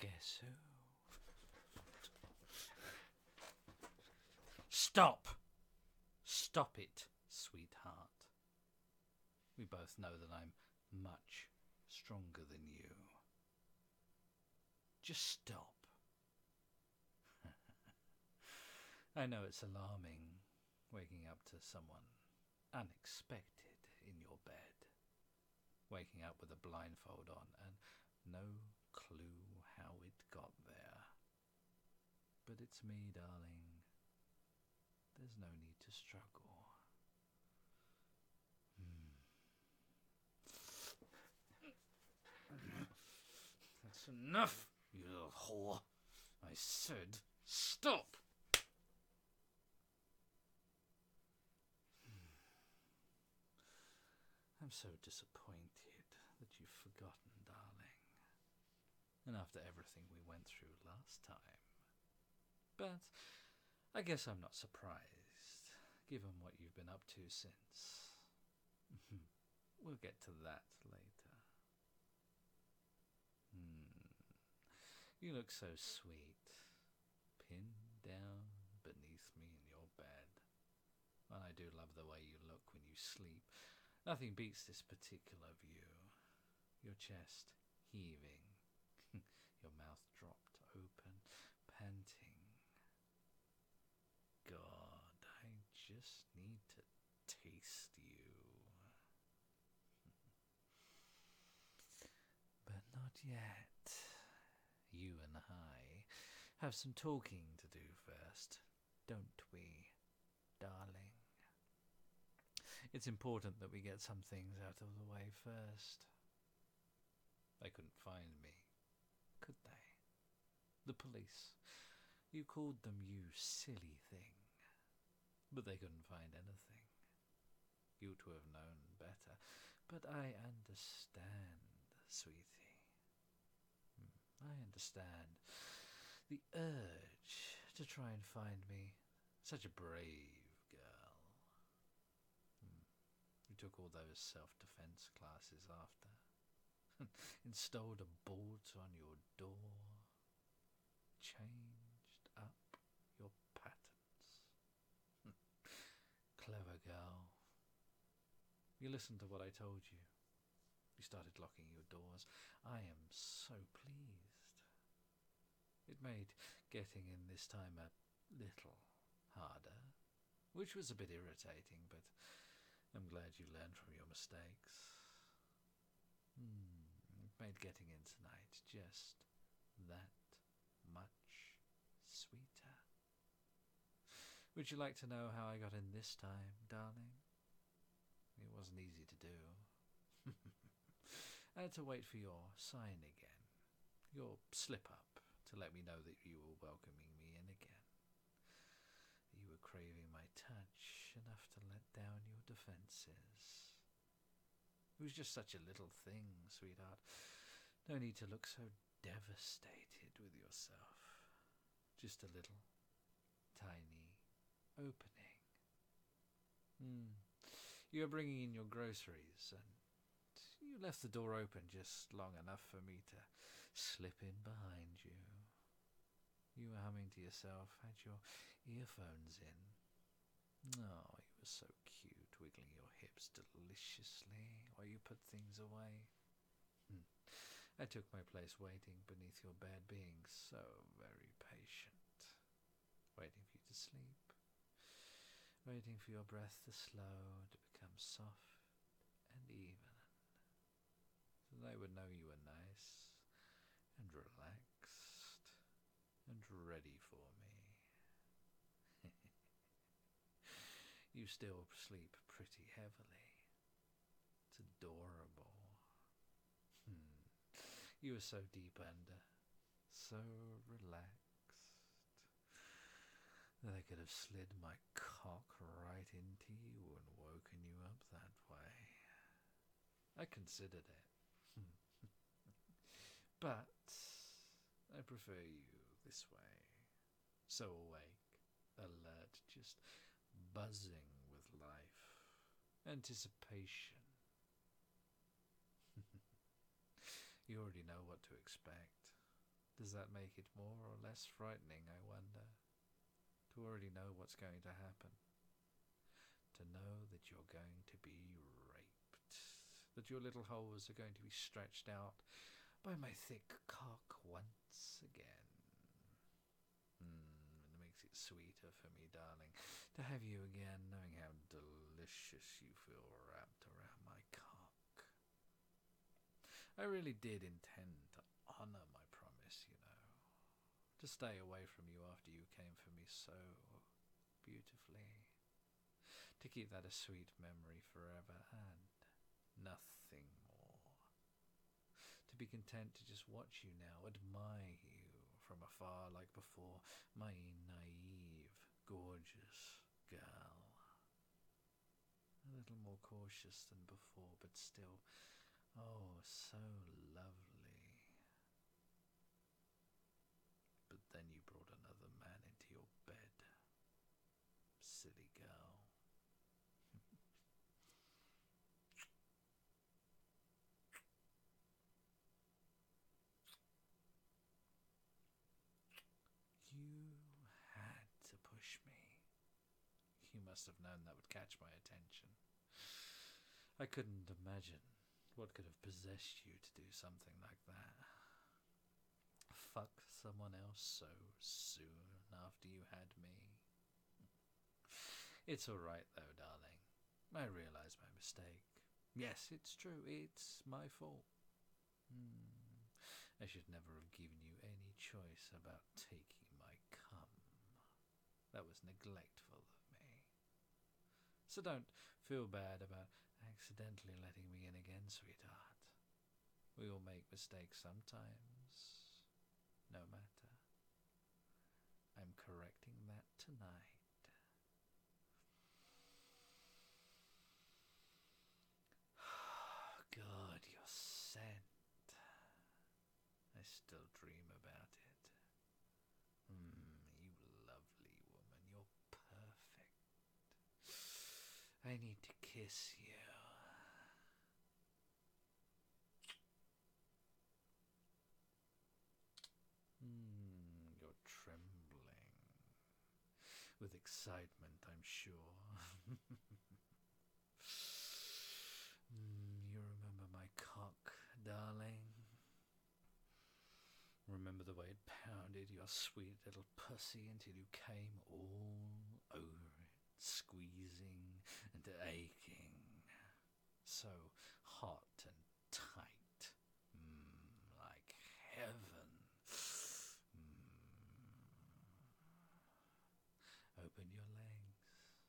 Guess who? Stop! Stop it, sweetheart. We both know that I'm much stronger than you. Just stop. I know it's alarming waking up to someone unexpected in your bed. Waking up with a blindfold on and no clue how it got there. But it's me, darling. There's no need to struggle. That's enough, you little whore. I said, stop! I'm so disappointed that you've forgotten, darling. And after everything we went through last time. But I guess I'm not surprised, given what you've been up to since. We'll get to that later. You look so sweet, pinned down beneath me in your bed. And I do love the way you look when you sleep. Nothing beats this particular view. Your chest heaving, your mouth dropped open, panting. God, I just need to taste you. But not yet. You and I have some talking to do first, don't we, darling? It's important that we get some things out of the way first. They couldn't find me, could they? The police. You called them, you silly thing. But they couldn't find anything. You ought to have known better. But I understand, sweetie. I understand the urge to try and find me. Such a brave girl. You took all those self-defense classes after. Installed a bolt on your door. Changed up your patterns. Clever girl. You listened to what I told you. You started locking your doors. I am so pleased. It made getting in this time a little harder, which was a bit irritating, but I'm glad you learned from your mistakes. It made getting in tonight just that much sweeter. Would you like to know how I got in this time, darling? It wasn't easy to do. I had to wait for your sign again, your slip-up, to let me know that you were welcoming me in again. You were craving my touch enough to let down your defences. It was just such a little thing, sweetheart. No need to look so devastated with yourself. Just a little, tiny opening. You were bringing in your groceries, and you left the door open just long enough for me to slip in behind you. You were humming to yourself, had your earphones in. Oh, you were so cute, wiggling your hips deliciously while you put things away. I took my place waiting beneath your bed, being so very patient. Waiting for you to sleep. Waiting for your breath to slow, to become soft and even. So they would know you were nice and relaxed and ready for me. You still sleep pretty heavily. It's adorable. You were so deep under, so relaxed, that I could have slid my cock right into you and woken you up that way. I considered it. But I prefer you this way. So awake, alert, just buzzing with life, anticipation. You already know what to expect. Does that make it more or less frightening, I wonder? To already know what's going to happen. To know that you're going to be raped. That your little holes are going to be stretched out by my thick cock once again. It makes it sweeter for me, darling, to have you again, knowing how delicious you feel wrapped around my cock. I really did intend to honour my promise, you know, to stay away from you after you came for me so beautifully, to keep that a sweet memory forever and nothing more. To be content to just watch you now, admire you from afar like before, my naive, gorgeous girl. A little more cautious than before, but still, oh, so lovely. But then you brought another man into your bed. Silly girl. You had to push me. You must have known that would catch my attention. I couldn't imagine what could have possessed you to do something like that. Fuck someone else so soon after you had me. It's alright though, darling. I realise my mistake. Yes, it's true, it's my fault. I should never have given you any choice about taking my cum. That was neglectful of me. So don't feel bad about accidentally letting me in again, sweetheart. We all make mistakes sometimes. No matter. I'm correcting that tonight. God, your scent. I still dream about it. You lovely woman, you're perfect. I need to kiss you. You're trembling. With excitement, I'm sure. You remember my cock, darling? Remember the way it pounded your sweet little pussy until you came all over it, squeezing and aching. So hot and tight. Like heaven. Open your legs.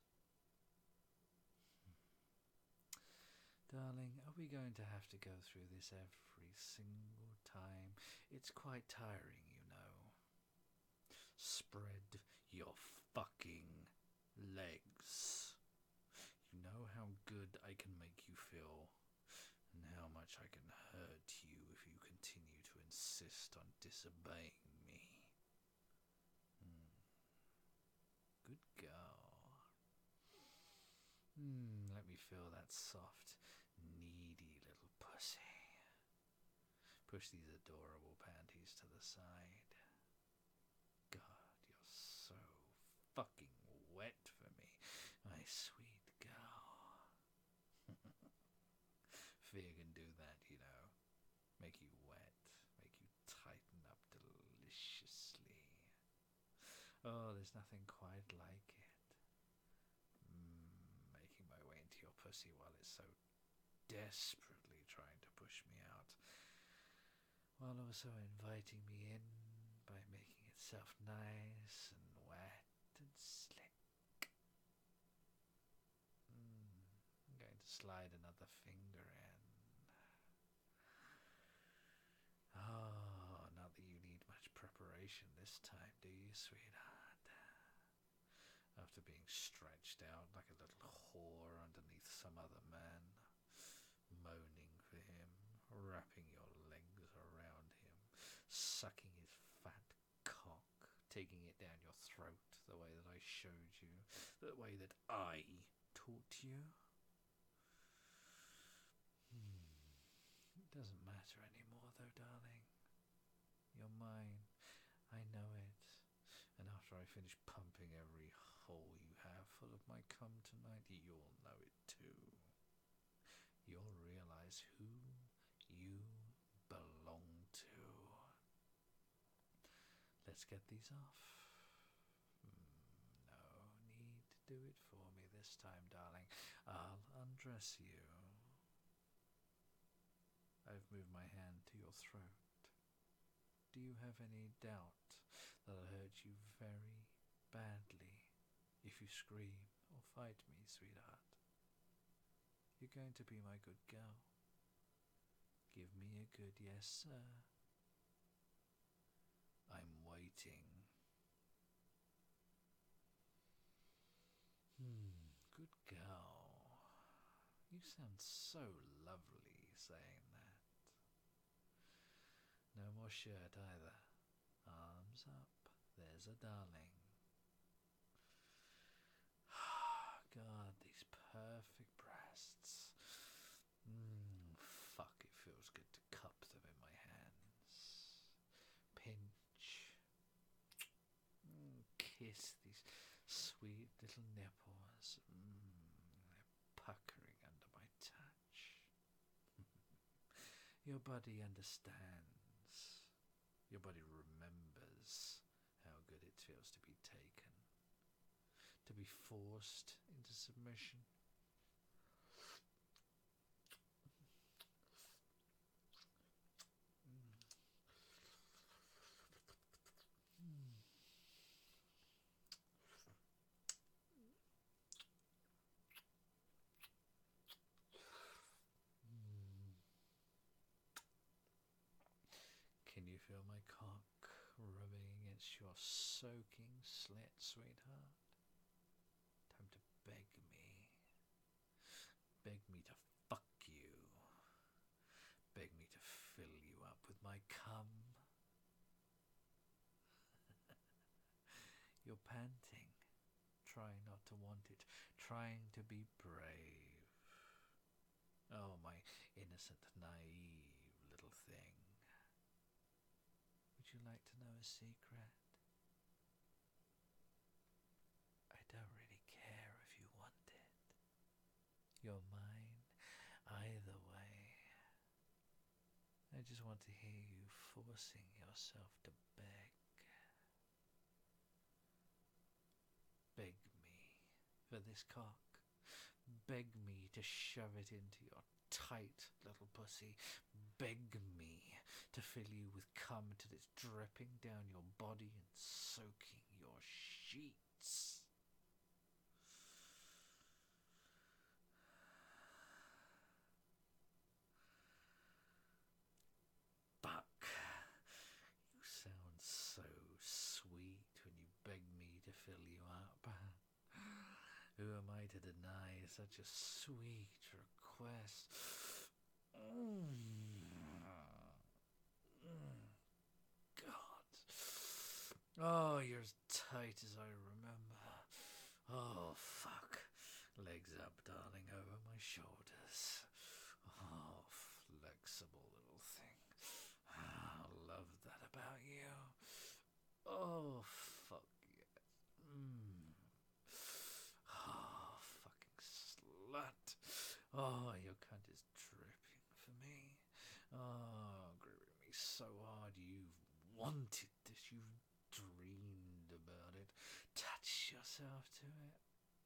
Darling, are we going to have to go through this every single time? It's quite tiring, you know. Spread your fucking legs. You know how good I can make you feel, and how much I can hurt you if you continue to insist on disobeying me. Good girl. Let me feel that soft, needy little pussy. Push these adorable panties to the side. God, you're so fucking wet for me, my sweet girl. Fear can do that, you know. Make you wet, make you tighten up deliciously. Oh, there's nothing quite like it. Making my way into your pussy while it's so desperately trying to push me out, while also inviting me in by making itself nice and wet and slick. I'm going to slide another finger in. Oh, not that you need much preparation this time, do you, sweetheart? After being stretched out like a little whore underneath some other man, moaning for him, wrapping your legs around him, sucking his fat cock, taking it down your throat the way that I showed you, the way that I taught you. It doesn't matter anymore though, darling. You're mine. finish pumping every hole you have full of my cum tonight, you'll know it too. You'll realize who you belong to. Let's get these off. No need to do it for me this time, darling. I'll undress you. I've moved my hand to your throat. Do you have any doubt that I'll hurt you very badly if you scream or fight me, sweetheart? You're going to be my good girl. Give me a good yes, sir. I'm waiting. Good girl. You sound so lovely saying that. No more shirt either. Arms up. There's a darling. God, these perfect breasts. Fuck, it feels good to cup them in my hands. Pinch. Kiss these sweet little nipples. They're puckering under my touch. Your body understands. Your body remembers how good it feels to be taken, to be forced into submission. Can you feel my cock rubbing against your soaking slit, sweetheart? Time to beg me. Beg me to fuck you. Beg me to fill you up with my cum. You're panting, trying not to want it, trying to be brave. Oh, my innocent, naive little thing. Would you like to know a secret? I don't really care if you want it. You're mine either way. I just want to hear you forcing yourself to beg. Beg me for this cock. Beg me to shove it into your tight little pussy. Beg me to fill you with cum till it's dripping down your body and soaking your sheets. Buck, you sound so sweet when you beg me to fill you up. Who am I to deny such a sweet request? God. Oh, you're as tight as I remember. Oh, fuck. Legs up, darling, over my shoulders. Oh, flexible little thing. I love that about you. Oh, fuck yes. Oh, fucking slut. Oh, your cunt is dripping for me. Oh, gripping me so hard. You've wanted this. You've dreamed about it. Touch yourself to it.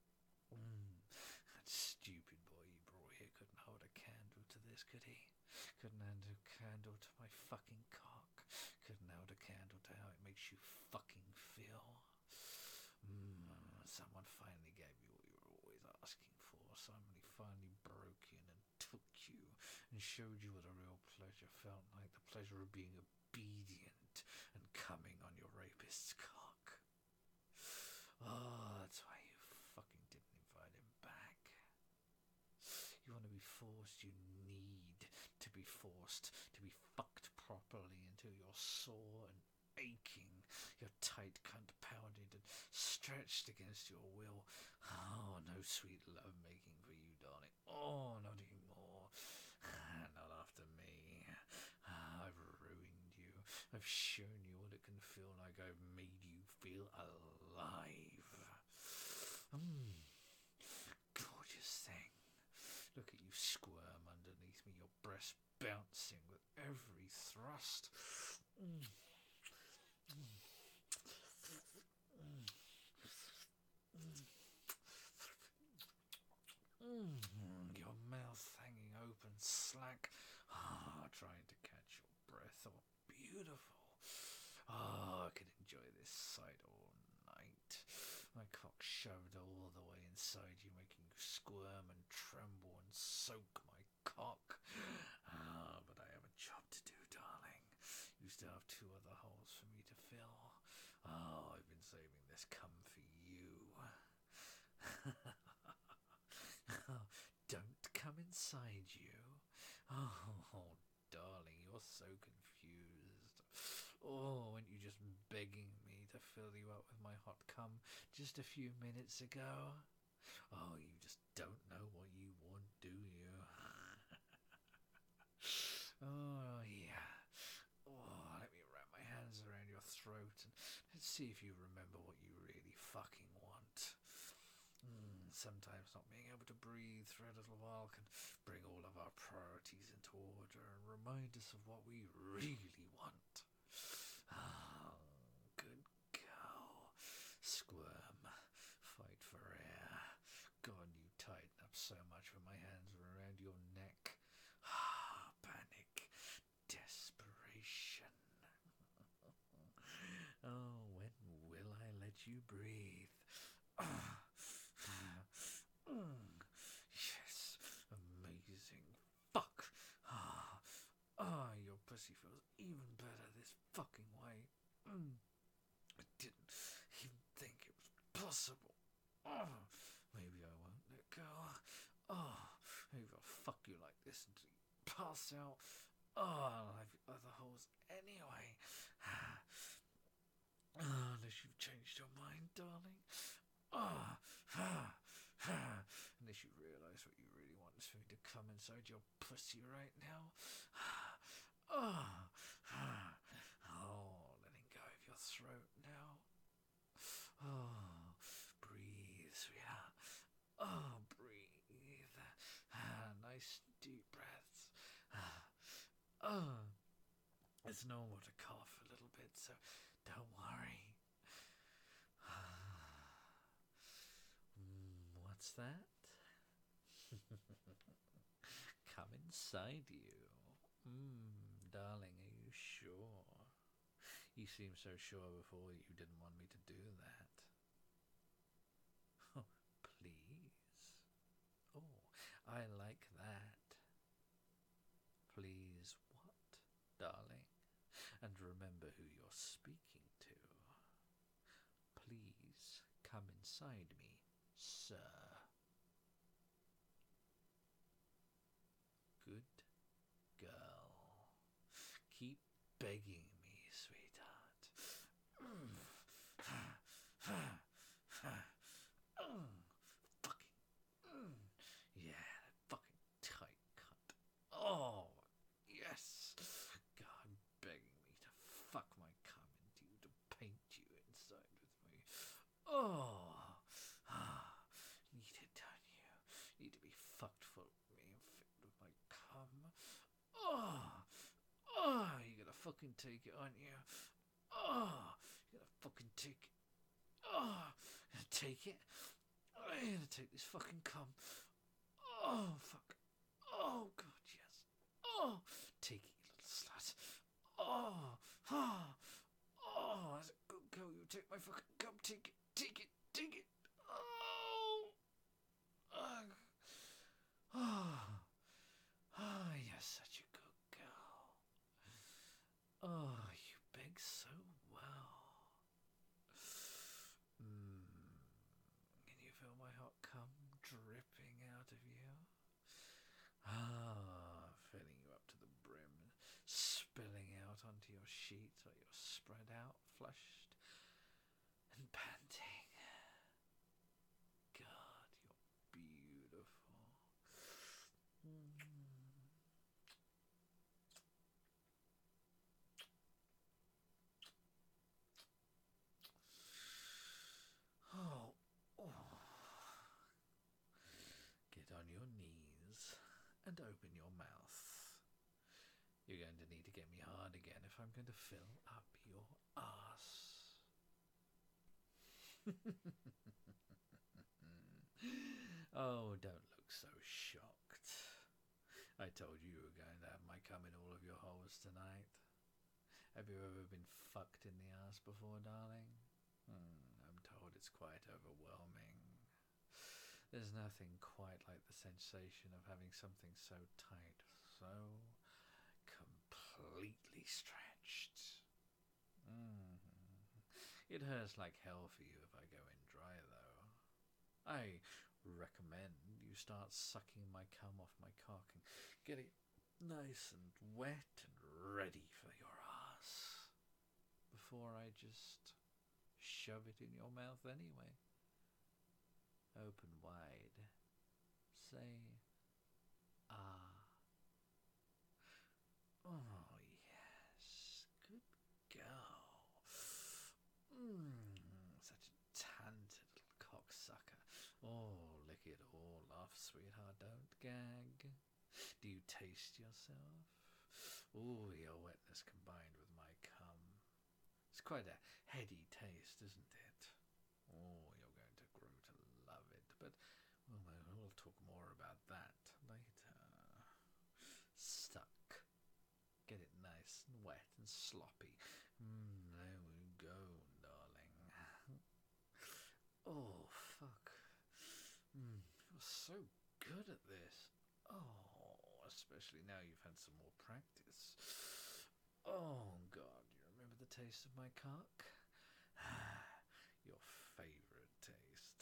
That stupid boy you brought here couldn't hold a candle to this, could he? Couldn't hold a candle to my fucking cock. Couldn't hold a candle to how it makes you fucking feel. Someone finally gave you what you were always asking for. Somebody finally broke in and took you and showed you what a real pleasure felt like. The pleasure of being obedient and coming on your rapist's cock. Oh, that's why you fucking didn't invite him back. You want to be forced, you need to be forced to be fucked properly until you're sore and aching, your tight cunt pounded and stretched against your will. Oh, no sweet love making for you, darling. Oh, not anymore. Not after me. I've ruined you. I've shown you what it can feel like. I've made you feel alive. alive. Gorgeous thing. Look at you squirm underneath me, your breast bouncing with every thrust. Your mouth hanging open slack, trying to catch your breath. Oh, beautiful. I could enjoy this sight all night. My cock shoved all the way inside you, making you squirm and tremble and soak my cock. But I have a job to do, darling. You still have 2 other holes for me to fill. I've been saving this cum for you. Don't come inside you. Oh, darling, you're so confused. Weren't you just begging me to fill you up with my hot cum just a few minutes ago? You just don't know what you want, do you? Yeah. Let me wrap my hands around your throat and let's see if you remember what you really fucking want. Sometimes not being able to breathe for a little while can bring all of our priorities into order and remind us of what we really want. Good girl. Squirm. Fight for air. God, you tighten up so much when my hands are around your neck. Panic. Desperation. When will I let you breathe? Yes, amazing. Fuck. Your pussy feels even better this fucking way. I didn't even think it was possible. Maybe I won't let go. Maybe I'll fuck you like this until you pass out. I'll have your other holes anyway. Unless you've changed your mind, darling. Unless you realise what you really want is for me to come inside your pussy right now. Letting go of your throat now. Breathe, sweetheart. Breathe. Nice deep breaths. It's normal to cough a little bit, so don't worry. What's that? Come inside you. Darling, are you sure? You seemed so sure before that you didn't want me to do that. Please. I like that. Please what, darling? And remember who you're speaking to. Please come inside me, sir. Good girl. Keep begging me, sweetheart. Yeah, that fucking tight cunt. Yes. God, begging me to fuck my cum into you, to paint you inside with me. Need it, don't you? Need to be fucked full of me and filled with my cum. You gotta fucking take it, aren't you? You gotta fucking take it. Gonna take it. I'm gonna take this fucking cum. Fuck. God, yes. Take it, you little slut. That's a good girl. You take my fucking cum. Take it. You're such a good girl. You beg so well. Can you feel my hot cum dripping out of you? Filling you up to the brim, spilling out onto your sheets while you're spread out, flushed and panting. God, you're beautiful. and open your mouth. You're going to need to get me hard again if I'm going to fill up your ass. Oh, don't look so shocked. I told you were going to have my cum in all of your holes tonight. Have you ever been fucked in the ass before, darling? I'm told it's quite overwhelming. There's nothing quite like the sensation of having something so tight, so completely stretched. It hurts like hell for you if I go in dry, though. I recommend you start sucking my cum off my cock and get it nice and wet and ready for your ass before I just shove it in your mouth anyway. Open wide. Say, ah. Oh, yes. Good girl. Such a talented little cocksucker. Oh, lick it all off, sweetheart. Don't gag. Do you taste yourself? Oh, your wetness combined with my cum. It's quite a heady taste, isn't it? Oh, you're going to grow to love it. But we'll talk more about that later. Stuck. Get it nice and wet and sloppy. There we go, darling. Oh, fuck. You're so good at this. Oh, especially now you've had some more practice. Oh, God, you remember the taste of my cock? Your favourite taste.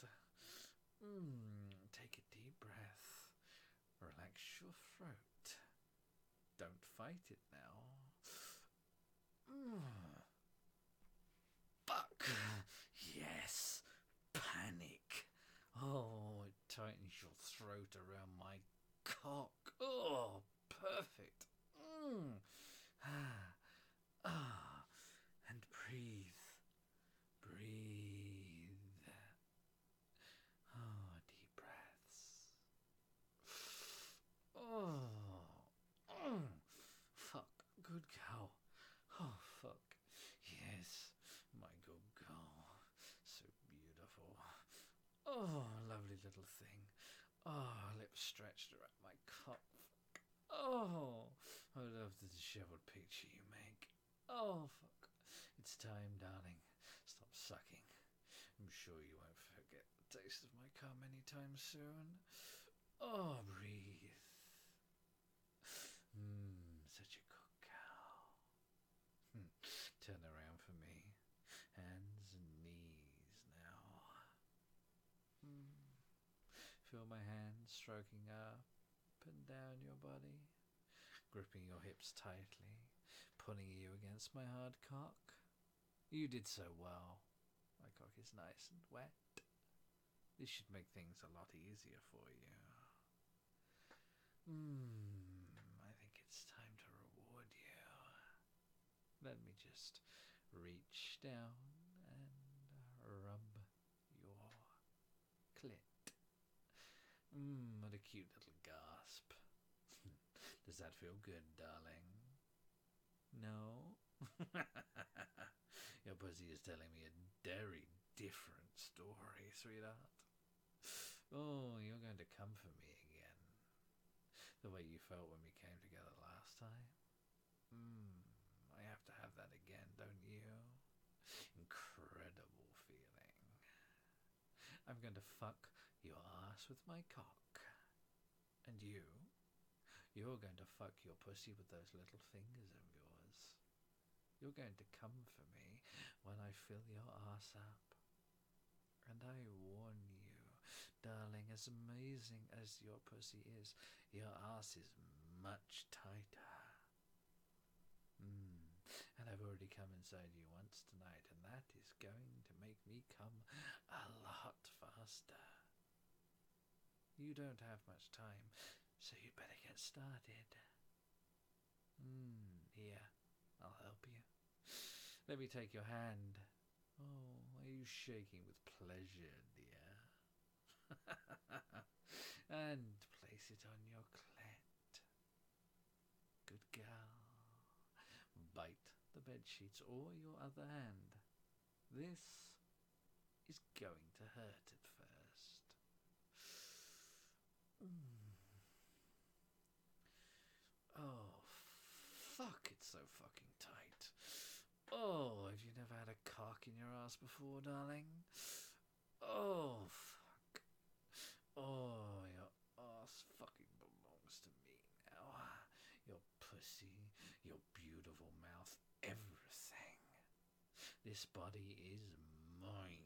Take a deep breath. Relax your throat. Don't fight it now. Fuck. Yes. Panic. Oh, it tightens your throat around my cock. Oh, perfect. And breathe. Breathe. Oh, deep breaths. Fuck. Good girl. Oh, fuck. Yes, my good girl. So beautiful. Oh, lovely little thing. Oh, lips stretched around my cock. Oh, I love the disheveled picture you make. Oh, fuck. It's time, darling. Stop sucking. I'm sure you won't forget the taste of my cum anytime soon. Oh, breathe. Such a good cow. Turn around for me. Hands and knees now. Feel my hands stroking up and down your body, gripping your hips tightly, pulling you against my hard cock. You did so well. My cock is nice and wet. This should make things a lot easier for you. I think it's time to reward you. Let me just reach down and rub your clit. What a cute little gasp. Does that feel good, darling? No? Your pussy is telling me a very different story, sweetheart. Oh, you're going to come for me again. The way you felt when we came together last time. I have to have that again, don't you? Incredible feeling. I'm going to fuck your ass with my cock. And you're going to fuck your pussy with those little fingers of yours. You're going to come for me when I fill your ass up. And I warn you, darling, as amazing as your pussy is, your ass is much tighter. And I've already come inside you once tonight, and that is going to make me come a lot faster. You don't have much time, so you'd better get started. Here, I'll help you. Let me take your hand. Oh, are you shaking with pleasure, dear? And place it on your clit. good girl. Bite the bed sheets or your other hand. This is going to hurt at first. Oh, fuck, it's so fucking tight. Oh, have you never had a cock in your ass before, darling? Oh, fuck. Oh, your ass fucking belongs to me now. Your pussy, your beautiful mouth, everything. This body is mine.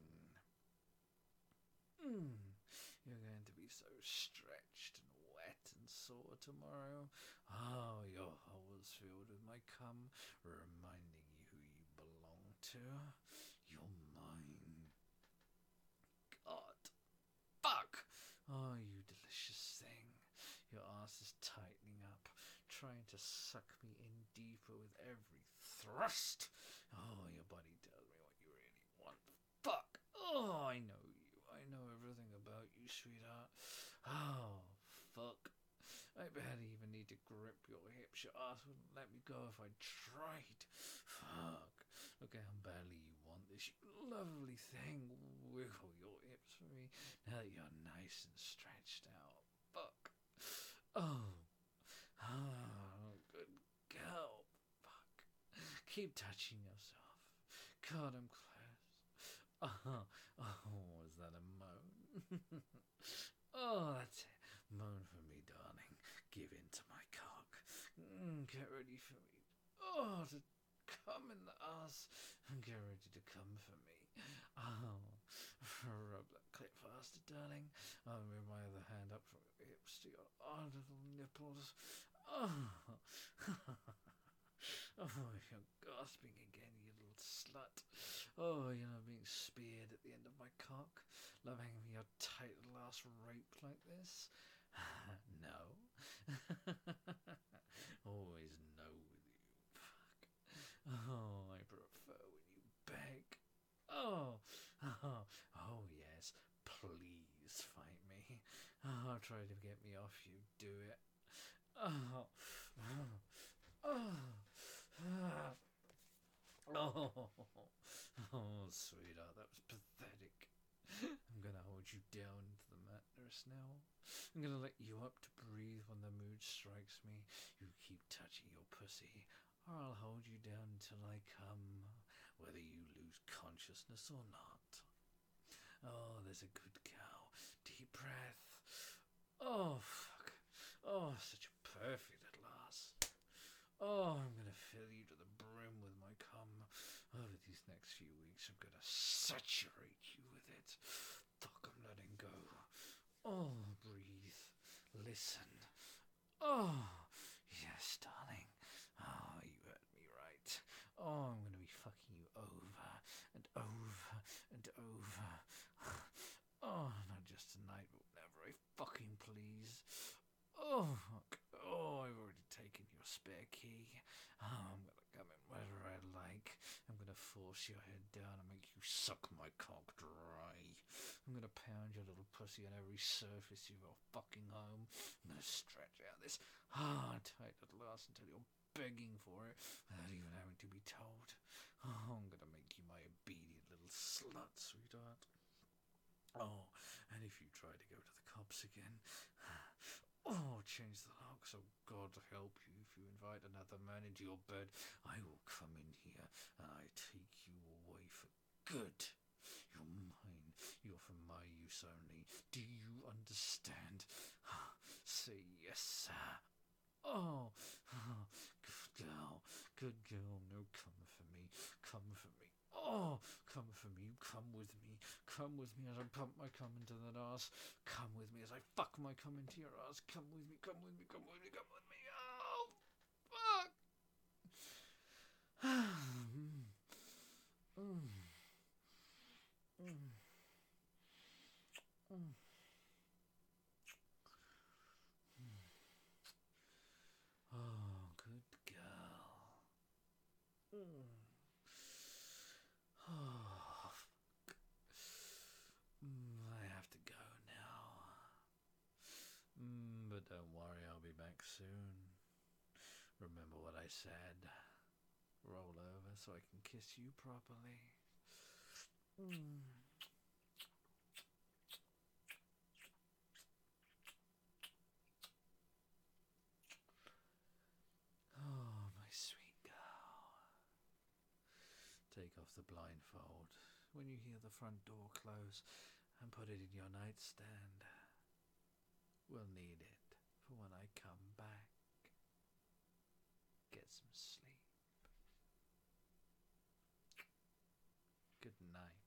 You're going to be so stretched and wet and sore tomorrow. Oh, your hole's filled with my cum, reminding you who you belong to. You're mine. God. Fuck! Oh, you delicious thing. Your ass is tightening up, trying to suck me in deeper with every thrust. Oh, your body tells me what you really want. Fuck! Oh, I know you. I know everything about you, sweetheart. Oh, fuck. I barely even need to grip your hips. Your ass wouldn't let me go if I tried. Fuck. Look how badly you want this, you lovely thing. Wiggle your hips for me now that you're nice and stretched out. Fuck. Oh. Oh, good girl. Fuck. Keep touching yourself. God, I'm close. Oh, was that a moan? Oh, that's it. Moan for me, darling. Give in to my cock. Get ready for me. Oh, to come in the ass. Get ready to come for me. Oh, rub that clit faster, darling. I'll move my other hand up from your hips to your little nipples. Oh. Oh, you're gasping again, you little slut. Oh, you're not being speared at the end of my cock. Love hanging your tight little ass rope like this? No. Always no with you. Fuck. Oh, I prefer when you beg. Oh, yes. Please fight me. Oh, try to get me off you. Do it. Oh. Oh, sweetheart, that was pathetic. I'm gonna hold you down into the mattress now. I'm gonna let you up to breathe when the mood strikes me. You keep touching your pussy, or I'll hold you down until I come, whether you lose consciousness or not. Oh, there's a good cow. Deep breath. Oh, fuck. Oh, such a perfect little ass. Oh, I'm gonna fill you to the brim with my cum. Over these next few weeks, I'm gonna saturate you with it. Fuck, I'm letting go. Oh, breathe. Listen. Oh, yes, darling. Oh, you heard me right. Oh, I'm gonna be fucking you over and over and over. Oh, not just tonight, but whenever I fucking please. Oh, fuck. Oh, I've already taken your spare key. Oh, I'm gonna come in wherever I like. I'm gonna force your head down and make you suck my cock dry. I'm gonna pound your little pussy on every surface of your fucking home. I'm gonna stretch out this hard, tight little ass until you're begging for it without even having to be told. Oh, I'm gonna make you my obedient little slut, sweetheart. Oh, and if you try to go to the cops again, oh, change the locks. Oh, God help you if you invite another man into your bed. I will come in here and I take you away for good. You're mine. You're for my use only. Do you understand? Say yes, sir. Oh, good girl. Good girl. No, come for me. Come for me. Oh, come for me. Come with me. Come with me as I pump my cum into that ass. Come with me as I fuck my cum into your ass. Come with me. Come with me. Come with me. Come with me. Oh, fuck. Oh, good girl. Oh, fuck. I have to go now. But don't worry, I'll be back soon. Remember said. Roll over so I can kiss you properly. Oh, my sweet girl. Take off the blindfold when you hear the front door close and put it in your nightstand. We'll need it for when I come back. Get some sleep. Good night,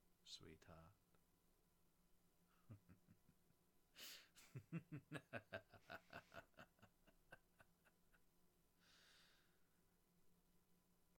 sweetheart.